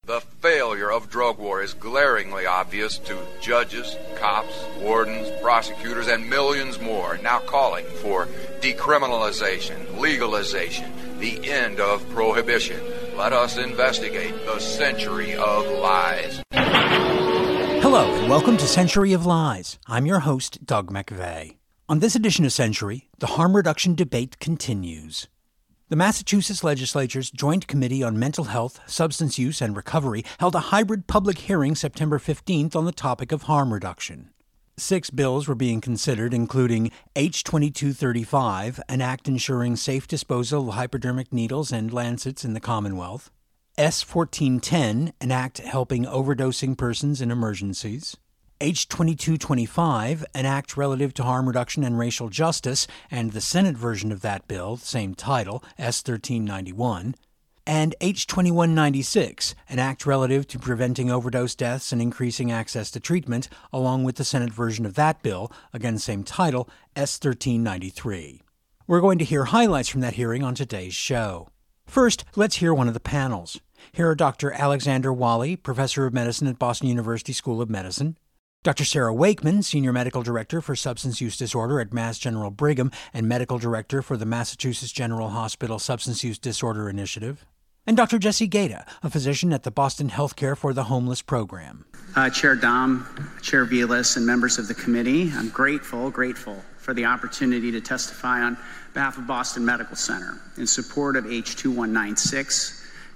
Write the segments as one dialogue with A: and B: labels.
A: The failure of drug war is glaringly obvious to judges, cops, wardens, prosecutors, and millions more now calling for decriminalization, legalization, the end of prohibition. Let us investigate the century of lies.
B: Hello, and welcome to Century of Lies. I'm your host, Doug McVeigh. On this edition of Century, the harm reduction debate continues. The Massachusetts Legislature's Joint Committee on Mental Health, Substance Use, and Recovery held a hybrid public hearing September 15th on the topic of harm reduction. 6 bills were being considered, including H2235, an act ensuring safe disposal of hypodermic needles and lancets in the Commonwealth, S1410, an act helping overdosing persons in emergencies, H2225, an act relative to harm reduction and racial justice, and the Senate version of that bill, same title, S1391, and H2196, an act relative to preventing overdose deaths and increasing access to treatment, along with the Senate version of that bill, again same title, S1393. We're going to hear highlights from that hearing on today's show. First, let's hear one of the panels. Here are Dr. Alexander Wally, Professor of Medicine at Boston University School of Medicine, Dr. Sarah Wakeman, Senior Medical Director for Substance Use Disorder at Mass General Brigham and Medical Director for the Massachusetts General Hospital Substance Use Disorder Initiative, and Dr. Jesse Gaeta, a physician at the Boston Healthcare for the Homeless program.
C: Chair Dom, Chair Vilas, and members of the committee, I'm grateful for the opportunity to testify on behalf of Boston Medical Center in support of H2196,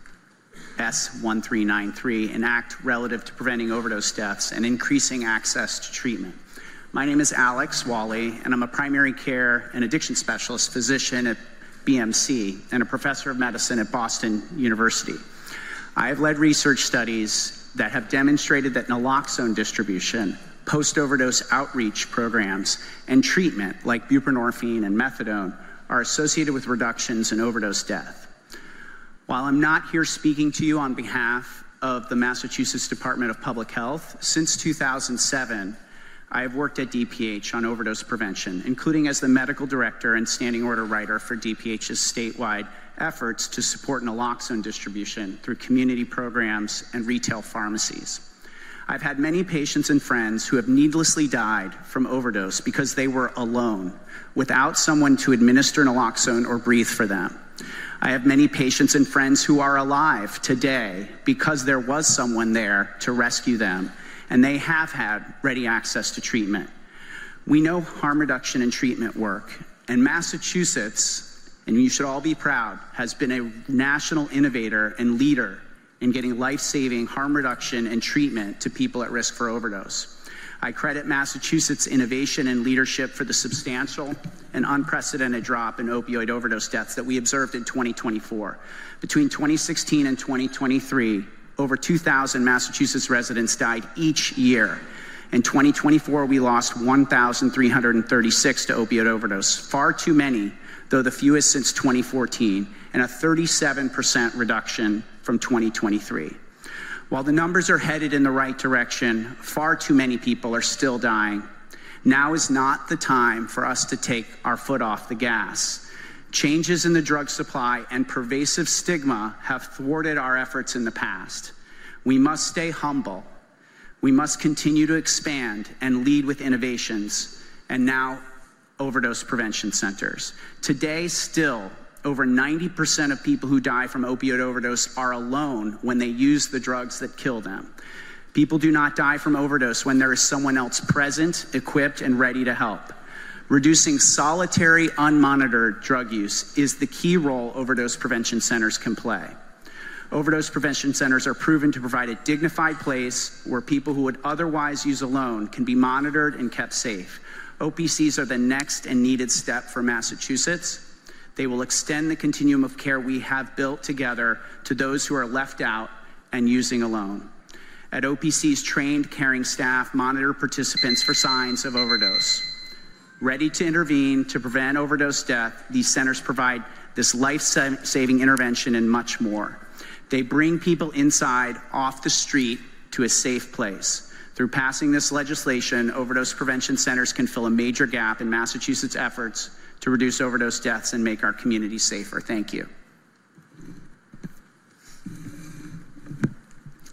C: S1393, an act relative to preventing overdose deaths and increasing access to treatment. My name is Alex Wally, and I'm a primary care and addiction specialist physician at BMC and a professor of medicine at Boston University. I have led research studies that have demonstrated that naloxone distribution, post-overdose outreach programs, and treatment like buprenorphine and methadone are associated with reductions in overdose death. While I'm not here speaking to you on behalf of the Massachusetts Department of Public Health, since 2007, I have worked at DPH on overdose prevention, including as the medical director and standing order writer for DPH's statewide efforts to support naloxone distribution through community programs and retail pharmacies. I've had many patients and friends who have needlessly died from overdose because they were alone, without someone to administer naloxone or breathe for them. I have many patients and friends who are alive today because there was someone there to rescue them, and they have had ready access to treatment. We know harm reduction and treatment work, and Massachusetts, and you should all be proud, has been a national innovator and leader in getting life-saving harm reduction and treatment to people at risk for overdose. I credit Massachusetts' innovation and leadership for the substantial and unprecedented drop in opioid overdose deaths that we observed in 2024. Between 2016 and 2023, over 2,000 Massachusetts residents died each year. In 2024, we lost 1,336 to opioid overdose, far too many, though the fewest since 2014, and a 37% reduction from 2023. While the numbers are headed in the right direction, far too many people are still dying. Now is not the time for us to take our foot off the gas. Changes in the drug supply and pervasive stigma have thwarted our efforts in the past. We must stay humble. We must continue to expand and lead with innovations, and now overdose prevention centers. Today, still, over 90% of people who die from opioid overdose are alone when they use the drugs that kill them. People do not die from overdose when there is someone else present, equipped, and ready to help. Reducing solitary, unmonitored drug use is the key role overdose prevention centers can play. Overdose prevention centers are proven to provide a dignified place where people who would otherwise use alone can be monitored and kept safe. OPCs are the next and needed step for Massachusetts. They will extend the continuum of care we have built together to those who are left out and using alone. At OPCs, trained caring staff monitor participants for signs of overdose. Ready to intervene to prevent overdose death, these centers provide this life-saving intervention and much more. They bring people inside, off the street, to a safe place. Through passing this legislation, overdose prevention centers can fill a major gap in Massachusetts' efforts to reduce overdose deaths and make our communities safer. Thank you.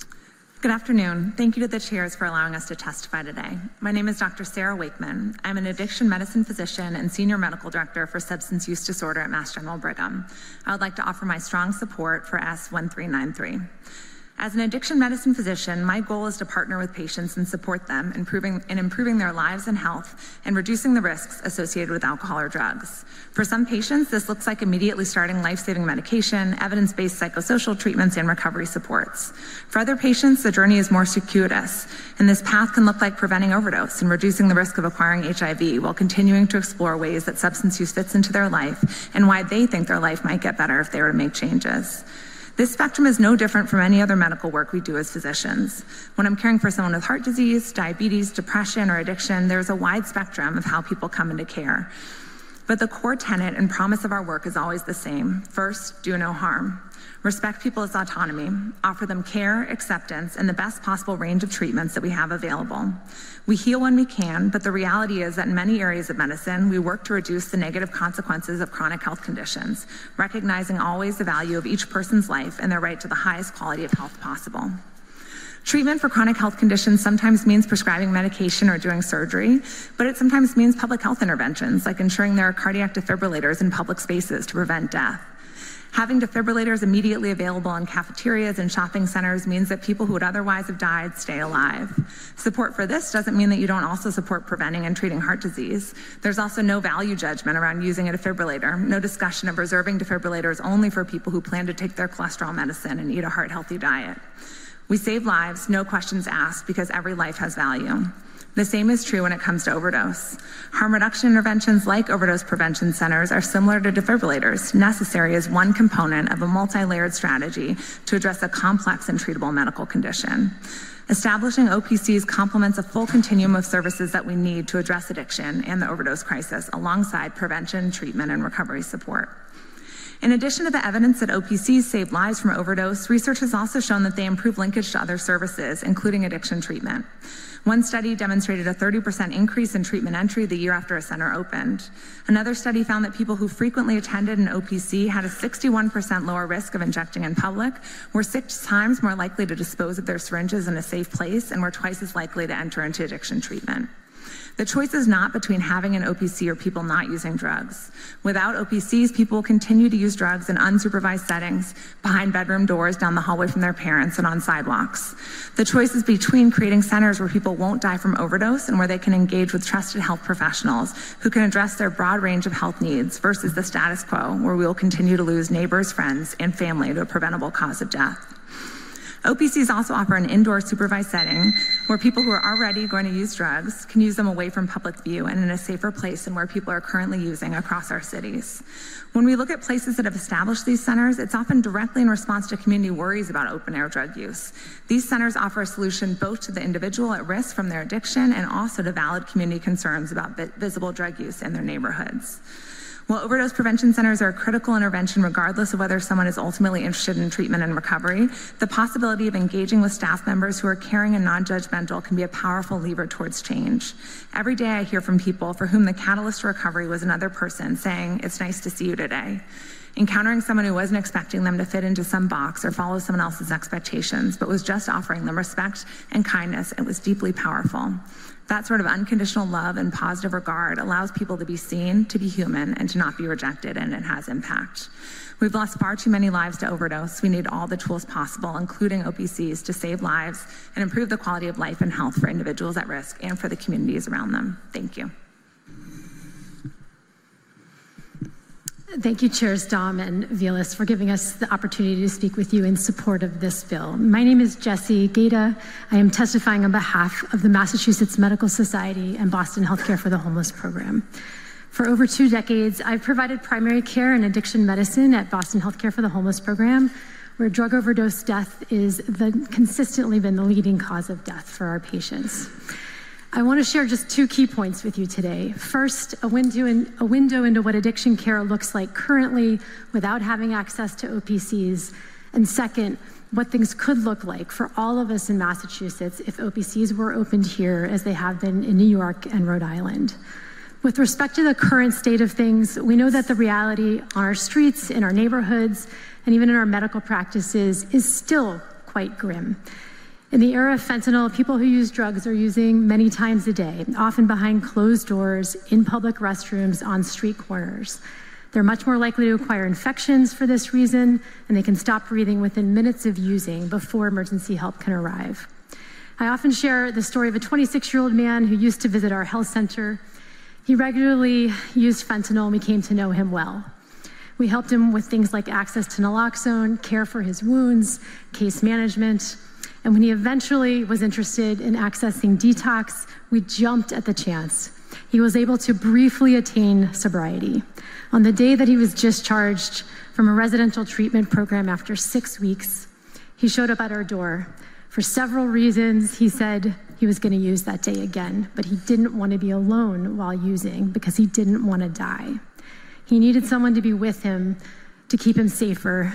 D: Good afternoon. Thank you to the chairs for allowing us to testify today. My name is Dr. Sarah Wakeman. I'm an addiction medicine physician and senior medical director for substance use disorder at Mass General Brigham. I would like to offer my strong support for S1393. As an addiction medicine physician, my goal is to partner with patients and support them in improving their lives and health and reducing the risks associated with alcohol or drugs. For some patients, this looks like immediately starting life-saving medication, evidence-based psychosocial treatments, and recovery supports. For other patients, the journey is more circuitous, and this path can look like preventing overdose and reducing the risk of acquiring HIV while continuing to explore ways that substance use fits into their life and why they think their life might get better if they were to make changes. This spectrum is no different from any other medical work we do as physicians. When I'm caring for someone with heart disease, diabetes, depression, or addiction, there's a wide spectrum of how people come into care. But the core tenet and promise of our work is always the same. First, do no harm. Respect people's autonomy, offer them care, acceptance, and the best possible range of treatments that we have available. We heal when we can, but the reality is that in many areas of medicine, we work to reduce the negative consequences of chronic health conditions, recognizing always the value of each person's life and their right to the highest quality of health possible. Treatment for chronic health conditions sometimes means prescribing medication or doing surgery, but it sometimes means public health interventions, like ensuring there are cardiac defibrillators in public spaces to prevent death. Having defibrillators immediately available in cafeterias and shopping centers means that people who would otherwise have died stay alive. Support for this doesn't mean that you don't also support preventing and treating heart disease. There's also no value judgment around using a defibrillator, no discussion of reserving defibrillators only for people who plan to take their cholesterol medicine and eat a heart-healthy diet. We save lives, no questions asked, because every life has value. The same is true when it comes to overdose. Harm reduction interventions like overdose prevention centers are similar to defibrillators, necessary as one component of a multi-layered strategy to address a complex and treatable medical condition. Establishing OPCs complements a full continuum of services that we need to address addiction and the overdose crisis, alongside prevention, treatment, and recovery support. In addition to the evidence that OPCs save lives from overdose, research has also shown that they improve linkage to other services, including addiction treatment. One study demonstrated a 30% increase in treatment entry the year after a center opened. Another study found that people who frequently attended an OPC had a 61% lower risk of injecting in public, were 6 times more likely to dispose of their syringes in a safe place, and were twice as likely to enter into addiction treatment. The choice is not between having an OPC or people not using drugs. Without OPCs, people will continue to use drugs in unsupervised settings, behind bedroom doors, down the hallway from their parents, and on sidewalks. The choice is between creating centers where people won't die from overdose and where they can engage with trusted health professionals who can address their broad range of health needs, versus the status quo, where we will continue to lose neighbors, friends, and family to a preventable cause of death. OPCs also offer an indoor supervised setting where people who are already going to use drugs can use them away from public view and in a safer place than where people are currently using across our cities. When we look at places that have established these centers, it's often directly in response to community worries about open-air drug use. These centers offer a solution both to the individual at risk from their addiction and also to valid community concerns about visible drug use in their neighborhoods. While overdose prevention centers are a critical intervention regardless of whether someone is ultimately interested in treatment and recovery, the possibility of engaging with staff members who are caring and non-judgmental can be a powerful lever towards change. Every day I hear from people for whom the catalyst to recovery was another person saying, "It's nice to see you today." Encountering someone who wasn't expecting them to fit into some box or follow someone else's expectations, but was just offering them respect and kindness, it was deeply powerful. That sort of unconditional love and positive regard allows people to be seen, to be human, and to not be rejected, and it has impact. We've lost far too many lives to overdose. We need all the tools possible, including OPCs, to save lives and improve the quality of life and health for individuals at risk and for the communities around them. Thank you.
E: Thank you, Chairs Dom and Vilas, for giving us the opportunity to speak with you in support of this bill. My name is Jessie Gaeta. I am testifying on behalf of the Massachusetts Medical Society and Boston Healthcare for the Homeless program. For over 2 decades, I've provided primary care and addiction medicine at Boston Healthcare for the Homeless program, where drug overdose death is consistently been the leading cause of death for our patients. I want to share just 2 key points with you today. First, a window into what addiction care looks like currently without having access to OPCs. And second, what things could look like for all of us in Massachusetts if OPCs were opened here as they have been in New York and Rhode Island. With respect to the current state of things, we know that the reality on our streets, in our neighborhoods, and even in our medical practices is still quite grim. In the era of fentanyl, people who use drugs are using many times a day, often behind closed doors, in public restrooms, on street corners. They're much more likely to acquire infections for this reason, and they can stop breathing within minutes of using before emergency help can arrive. I often share the story of a 26-year-old man who used to visit our health center. He regularly used fentanyl, and we came to know him well. We helped him with things like access to naloxone, care for his wounds, case management. And when he eventually was interested in accessing detox, we jumped at the chance. He was able to briefly attain sobriety. On the day that he was discharged from a residential treatment program after 6 weeks, he showed up at our door. For several reasons, he said he was going to use that day again, but he didn't want to be alone while using because he didn't want to die. He needed someone to be with him to keep him safer.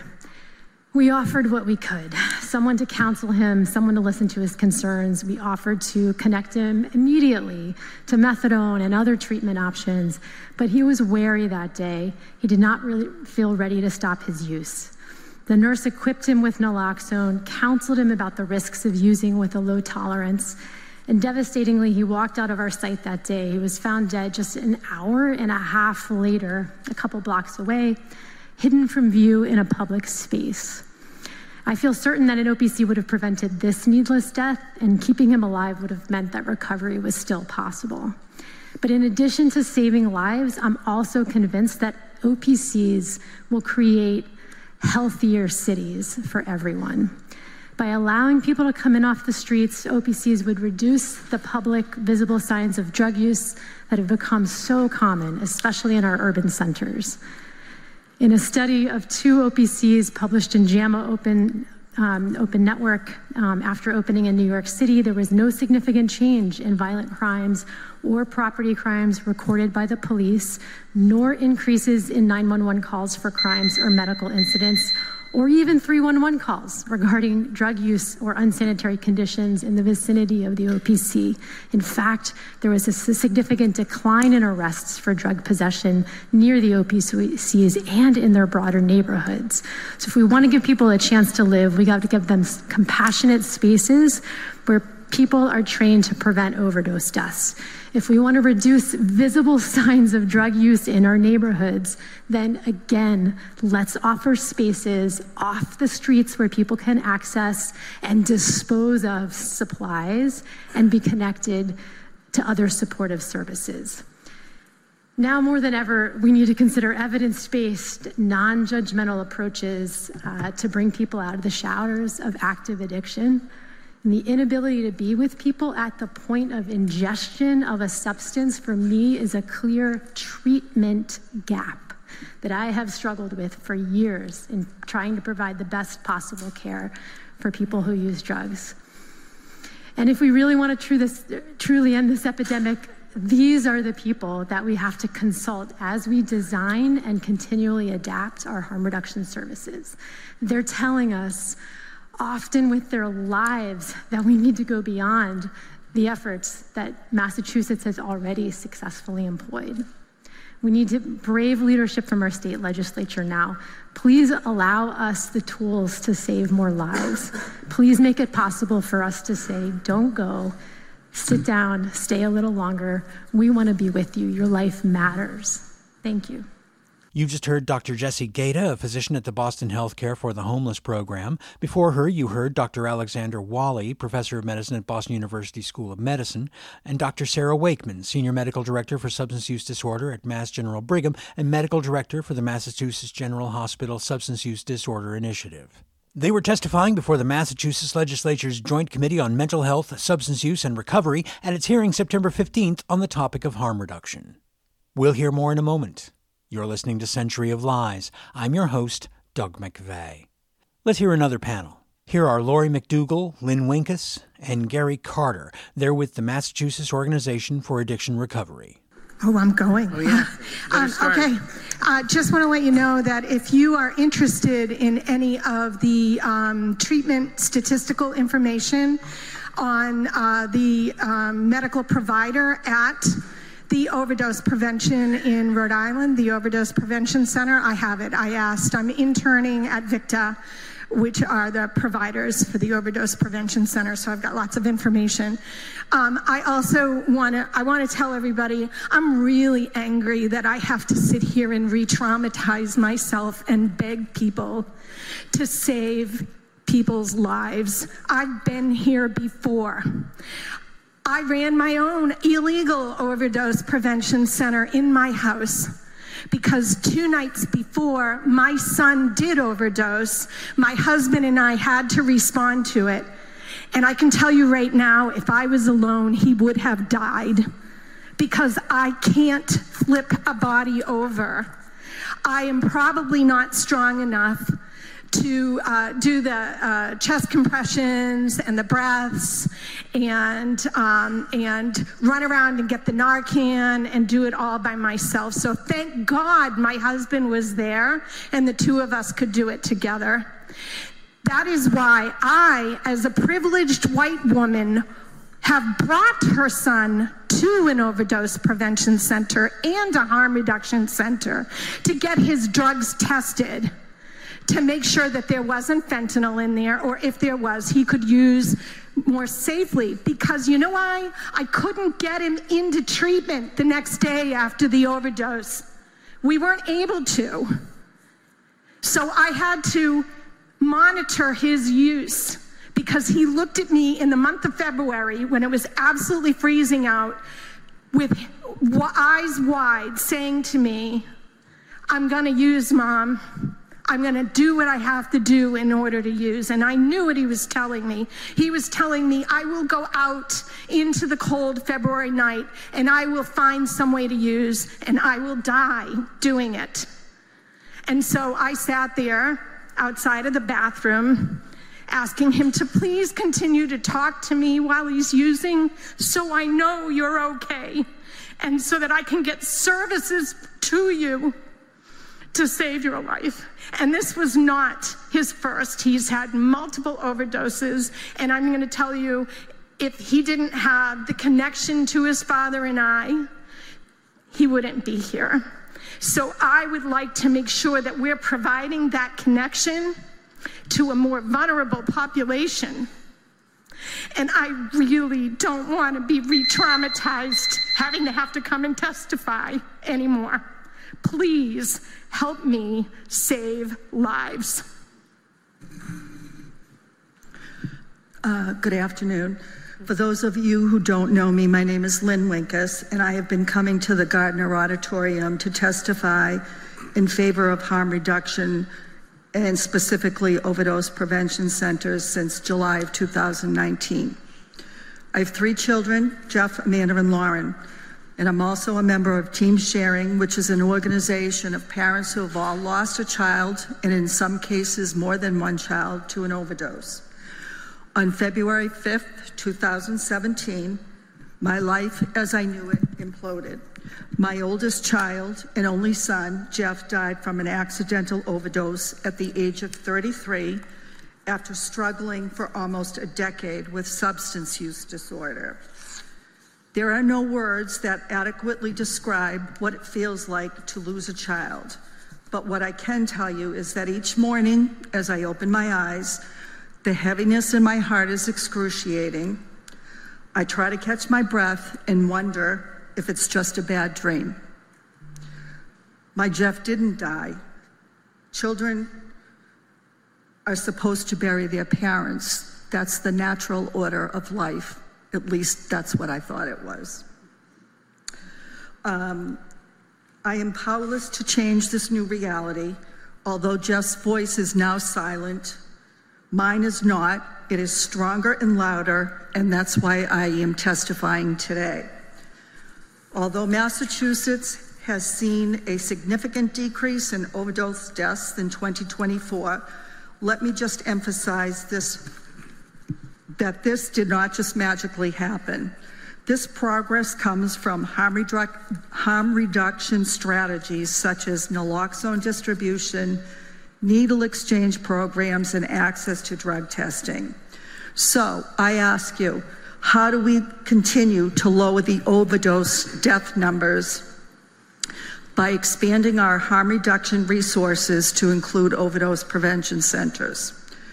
E: We offered what we could, someone to counsel him, someone to listen to his concerns. We offered to connect him immediately to methadone and other treatment options, but he was wary that day. He did not really feel ready to stop his use. The nurse equipped him with naloxone, counseled him about the risks of using with a low tolerance, and devastatingly, he walked out of our site that day. He was found dead just an hour and a half later, a couple blocks away, hidden from view in a public space. I feel certain that an OPC would have prevented this needless death, and keeping him alive would have meant that recovery was still possible. But in addition to saving lives, I'm also convinced that OPCs will create healthier cities for everyone. By allowing people to come in off the streets, OPCs would reduce the public visible signs of drug use that have become so common, especially in our urban centers. In a study of 2 OPCs published in JAMA Open Network after opening in New York City, there was no significant change in violent crimes or property crimes recorded by the police, nor increases in 911 calls for crimes or medical incidents, or even 311 calls regarding drug use or unsanitary conditions in the vicinity of the OPC. In fact, there was a significant decline in arrests for drug possession near the OPCs and in their broader neighborhoods. So if we want to give people a chance to live, we got to give them compassionate spaces where people are trained to prevent overdose deaths. If we want to reduce visible signs of drug use in our neighborhoods, then again, let's offer spaces off the streets where people can access and dispose of supplies and be connected to other supportive services. Now more than ever, we need to consider evidence-based, non-judgmental approaches to bring people out of the showers of active addiction. And the inability to be with people at the point of ingestion of a substance, for me, is a clear treatment gap that I have struggled with for years in trying to provide the best possible care for people who use drugs. And if we really want to truly end this epidemic, these are the people that we have to consult as we design and continually adapt our harm reduction services. They're telling us, often with their lives, that we need to go beyond the efforts that Massachusetts has already successfully employed. We need to brave leadership from our state legislature now. Please allow us the tools to save more lives. Please make it possible for us to say, don't go, sit down, stay a little longer. We want to be with you. Your life matters. Thank you.
B: You've just heard Dr. Jessie Gaeta, a physician at the Boston Healthcare for the Homeless program. Before her, you heard Dr. Alexander Wally, professor of medicine at Boston University School of Medicine, and Dr. Sarah Wakeman, senior medical director for substance use disorder at Mass General Brigham and medical director for the Massachusetts General Hospital Substance Use Disorder Initiative. They were testifying before the Massachusetts Legislature's Joint Committee on Mental Health, Substance Use, and Recovery at its hearing September 15th on the topic of harm reduction. We'll hear more in a moment. You're listening to Century of Lies. I'm your host, Doug McVeigh. Let's hear another panel. Here are Lori McDougall, Lynn Winkus, and Gary Carter. They're with the Massachusetts Organization for Addiction Recovery.
F: Oh, I'm going.
G: Oh, yeah.
F: Okay. Just want to let you know that if you are interested in any of the treatment statistical information on the medical provider at the overdose prevention in Rhode Island, the Overdose Prevention Center, I have it. I asked. I'm interning at VICTA which are the providers for the Overdose Prevention Center, so I've got lots of information. I also want to tell everybody, I'm really angry that I have to sit here and re-traumatize myself and beg people to save people's lives. I've been here before. I ran my own illegal overdose prevention center in my house because 2 nights before my son did overdose, my husband and I had to respond to it. And I can tell you right now, if I was alone, he would have died because I can't flip a body over. I am probably not strong enough to do the chest compressions and the breaths and run around and get the Narcan and do it all by myself. So thank God my husband was there and the two of us could do it together. That is why I, as a privileged white woman, have brought her son to an overdose prevention center and a harm reduction center to get his drugs tested, to make sure that there wasn't fentanyl in there, or if there was, he could use more safely. Because you know why? I couldn't get him into treatment the next day after the overdose. We weren't able to. So I had to monitor his use because he looked at me in the month of February when it was absolutely freezing out with eyes wide saying to me, "I'm gonna use, Mom. I'm going to do what I have to do in order to use." And I knew what he was telling me. He was telling me, I will go out into the cold February night and I will find some way to use and I will die doing it. And so I sat there outside of the bathroom asking him to please continue to talk to me while he's using so I know you're okay and so that I can get services to you to save your life. And this was not his first. He's had multiple overdoses. And I'm going to tell you, if he didn't have the connection to his father and I, he wouldn't be here. So I would like to make sure that we're providing that connection to a more vulnerable population. And I really don't want to be re-traumatized having to have to come and testify anymore. Please help me save lives.
G: Good afternoon. For those of you who don't know me, my name is Lynn Winkus, and I have been coming to the Gardner Auditorium to testify in favor of harm reduction and specifically overdose prevention centers since July of 2019. I have 3 children, Jeff, Amanda, and Lauren. And I'm also a member of Team Sharing, which is an organization of parents who have all lost a child, and in some cases more than one child, to an overdose. On February 5th, 2017, my life as I knew it imploded. My oldest child and only son, Jeff, died from an accidental overdose at the age of 33 after struggling for almost a decade with substance use disorder. There are no words that adequately describe what it feels like to lose a child. But what I can tell you is that each morning, as I open my eyes, the heaviness in my heart is excruciating. I try to catch my breath and wonder if it's just a bad dream. My Jeff didn't die. Children are supposed to bury their parents. That's the natural order of life. At least that's what I thought it was. I am powerless to change this new reality. Although Jeff's voice is now silent, mine is not. It is stronger and louder, and that's why I am testifying today. Although Massachusetts has seen a significant decrease in overdose deaths in 2024, let me just emphasize that this did not just magically happen. This progress comes from harm reduction strategies such as naloxone distribution, needle exchange programs, and access to drug testing. So I ask you, how do we continue to lower the overdose death numbers? By expanding our harm reduction resources to include overdose prevention centers.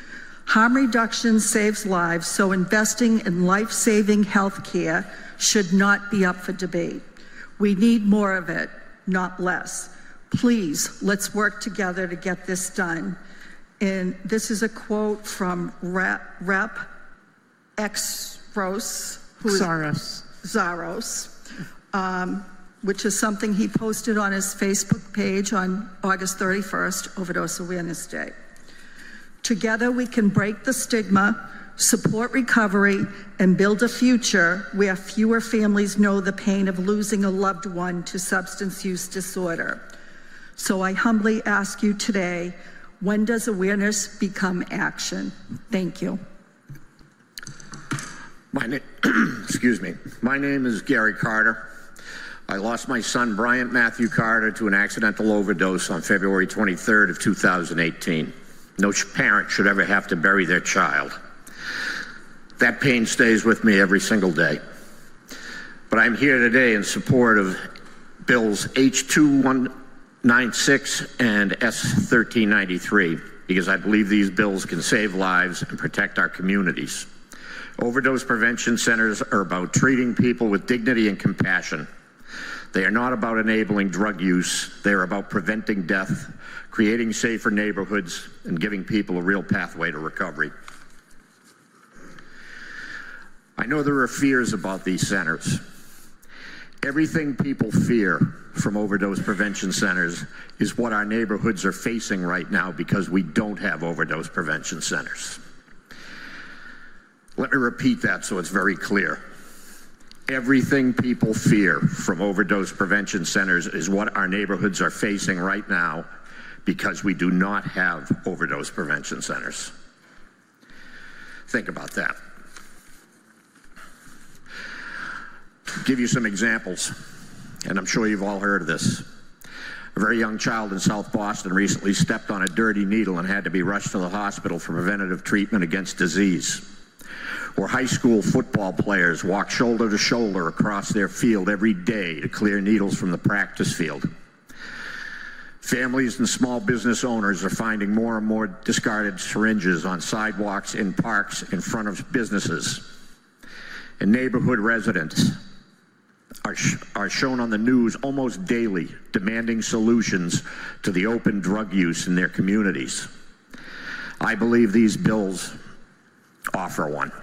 G: Harm reduction saves lives, so investing in life-saving health care should not be up for debate. We need more of it, not less. Please, let's work together to get this done. And this is a quote from Rep. Zaros, which is something he posted on his Facebook page on August 31st, Overdose Awareness Day. Together we can break the stigma, support recovery, and build a future where fewer families know the pain of losing a loved one to substance use disorder. So I humbly ask you today, when does awareness become action? Thank you.
H: My name is Gary Carter. I lost my son, Bryant Matthew Carter, to an accidental overdose on February 23rd of 2018. No parent should ever have to bury their child. That pain stays with me every single day. But I'm here today in support of Bills H2196 and S1393 because I believe these bills can save lives and protect our communities. Overdose prevention centers are about treating people with dignity and compassion. They are not about enabling drug use. They are about preventing death, creating safer neighborhoods, and giving people a real pathway to recovery. I know there are fears about these centers. Everything people fear from overdose prevention centers is what our neighborhoods are facing right now because we don't have overdose prevention centers. Let me repeat that so it's very clear. Everything people fear from overdose prevention centers is what our neighborhoods are facing right now because we do not have overdose prevention centers. Think about that. Give you some examples, and I'm sure you've all heard of this. A very young child in South Boston recently stepped on a dirty needle and had to be rushed to the hospital for preventative treatment against disease. Or high school football players walk shoulder to shoulder across their field every day to clear needles from the practice field. Families and small business owners are finding more and more discarded syringes on sidewalks, in parks, in front of businesses. And neighborhood residents are shown on the news almost daily demanding solutions to the open drug use in their communities. I believe these bills offer one.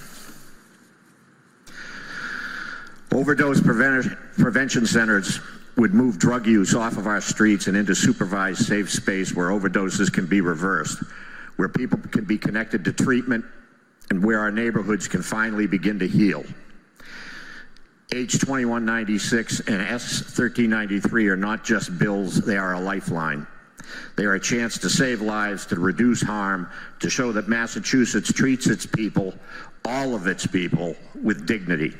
H: Overdose prevention centers would move drug use off of our streets and into supervised safe space where overdoses can be reversed, where people can be connected to treatment, and where our neighborhoods can finally begin to heal. H2196 and S1393 are not just bills, they are a lifeline. They are a chance to save lives, to reduce harm, to show that Massachusetts treats its people, all of its people, with dignity.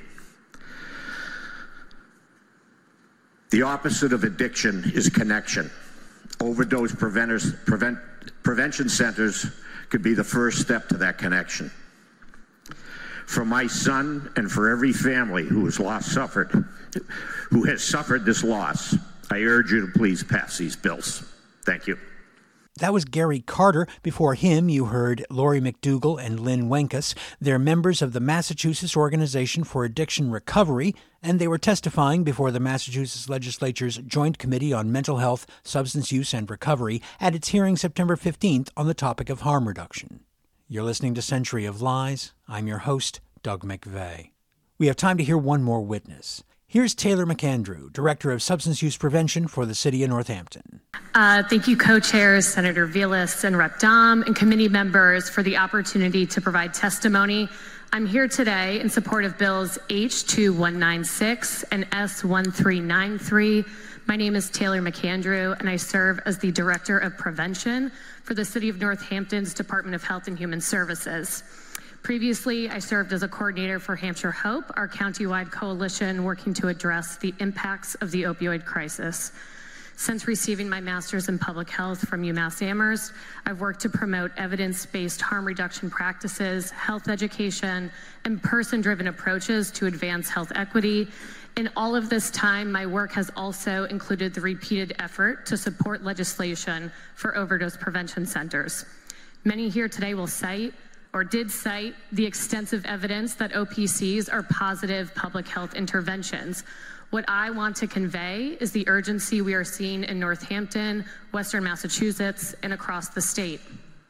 H: The opposite of addiction is connection. Overdose prevention centers could be the first step to that connection. For my son and for every family who has suffered this loss, I urge you to please pass these bills. Thank you.
B: That was Gary Carter. Before him, you heard Lori McDougall and Lynn Wenkus. They're members of the Massachusetts Organization for Addiction Recovery, and they were testifying before the Massachusetts Legislature's Joint Committee on Mental Health, Substance Use, and Recovery at its hearing September 15th on the topic of harm reduction. You're listening to Century of Lies. I'm your host, Doug McVeigh. We have time to hear one more witness. Here's Taylor McAndrew, Director of Substance Use Prevention for the City of Northampton.
I: Thank you, co-chairs, Senator Vilas and Rep. Dom, and committee members for the opportunity to provide testimony. I'm here today in support of Bills H2196 and S1393. My name is Taylor McAndrew, and I serve as the Director of Prevention for the City of Northampton's Department of Health and Human Services. Previously, I served as a coordinator for Hampshire Hope, our county-wide coalition working to address the impacts of the opioid crisis. Since receiving my master's in public health from UMass Amherst, I've worked to promote evidence-based harm reduction practices, health education, and person-driven approaches to advance health equity. In all of this time, my work has also included the repeated effort to support legislation for overdose prevention centers. Many here today will cite or did cite the extensive evidence that OPCs are positive public health interventions. What I want to convey is the urgency we are seeing in Northampton, Western Massachusetts, and across the state.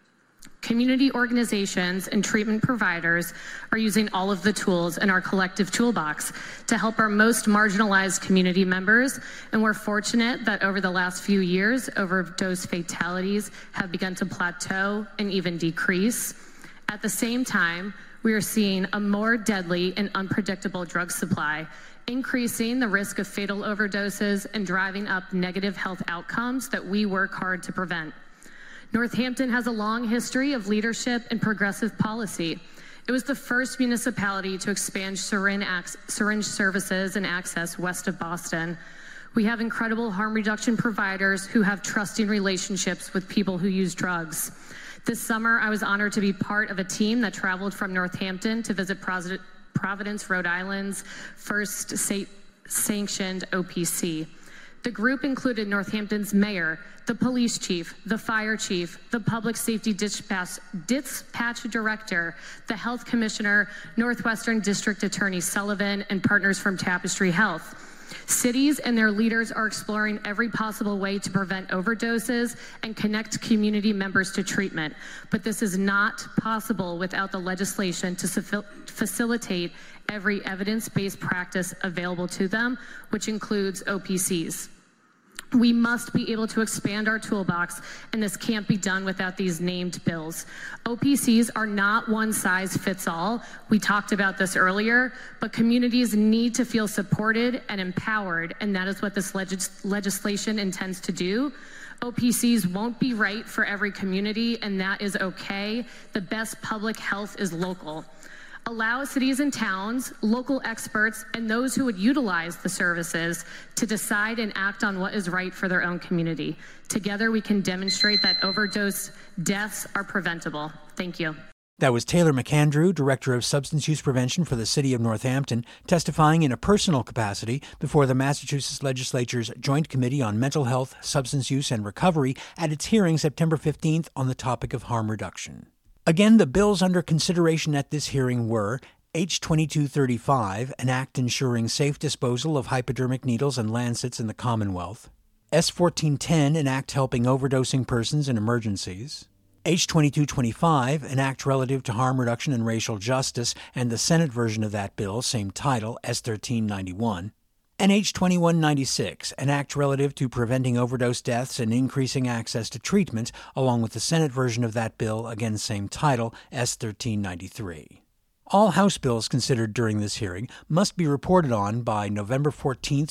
I: Community organizations and treatment providers are using all of the tools in our collective toolbox to help our most marginalized community members, and we're fortunate that over the last few years, overdose fatalities have begun to plateau and even decrease. At the same time, we are seeing a more deadly and unpredictable drug supply, increasing the risk of fatal overdoses and driving up negative health outcomes that we work hard to prevent. Northampton has a long history of leadership and progressive policy. It was the first municipality to expand syringe services and access west of Boston. We have incredible harm reduction providers who have trusting relationships with people who use drugs. This summer, I was honored to be part of a team that traveled from Northampton to visit Providence, Rhode Island's first state-sanctioned OPC. The group included Northampton's mayor, the police chief, the fire chief, the public safety dispatch director, the health commissioner, Northwestern District Attorney Sullivan, and partners from Tapestry Health. Cities and their leaders are exploring every possible way to prevent overdoses and connect community members to treatment. But this is not possible without the legislation to facilitate every evidence-based practice available to them, which includes OPCs. We must be able to expand our toolbox, and this can't be done without these named bills. OPCs are not one size fits all. We talked about this earlier, but communities need to feel supported and empowered, and that is what this legislation intends to do. OPCs won't be right for every community, and that is okay. The best public health is local. Allow cities and towns, local experts, and those who would utilize the services to decide and act on what is right for their own community. Together, we can demonstrate that overdose deaths are preventable. Thank you.
B: That was Taylor McAndrew, Director of Substance Use Prevention for the City of Northampton, testifying in a personal capacity before the Massachusetts Legislature's Joint Committee on Mental Health, Substance Use, and Recovery at its hearing September 15th on the topic of harm reduction. Again, the bills under consideration at this hearing were H. 2235, an act ensuring safe disposal of hypodermic needles and lancets in the Commonwealth; S. 1410, an act helping overdosing persons in emergencies; H. 2225, an act relative to harm reduction and racial justice, and the Senate version of that bill, same title, S. 1391; and H. 2196, an act relative to preventing overdose deaths and increasing access to treatment, along with the Senate version of that bill, again same title, S. 1393. All House bills considered during this hearing must be reported on by November 14,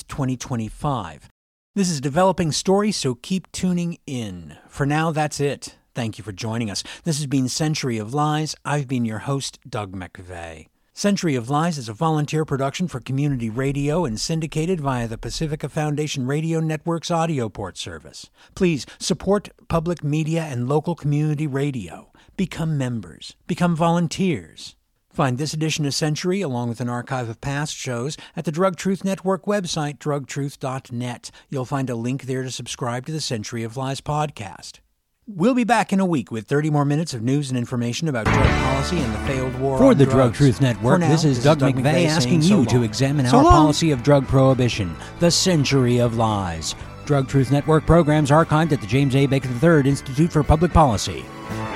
B: 2025. This is a developing story, so keep tuning in. For now, that's it. Thank you for joining us. This has been Century of Lies. I've been your host, Doug McVeigh. Century of Lies is a volunteer production for community radio and syndicated via the Pacifica Foundation Radio Network's AudioPort service. Please support public media and local community radio. Become members. Become volunteers. Find this edition of Century, along with an archive of past shows, at the Drug Truth Network website, drugtruth.net. You'll find a link there to subscribe to the Century of Lies podcast. We'll be back in a week with 30 more minutes of news and information about drug policy and the failed war on drugs.
J: For the Drug Truth Network, this is Doug McVeigh asking you to examine our policy of drug prohibition, the Century of Lies. Drug Truth Network programs archived at the James A. Bacon III Institute for Public Policy.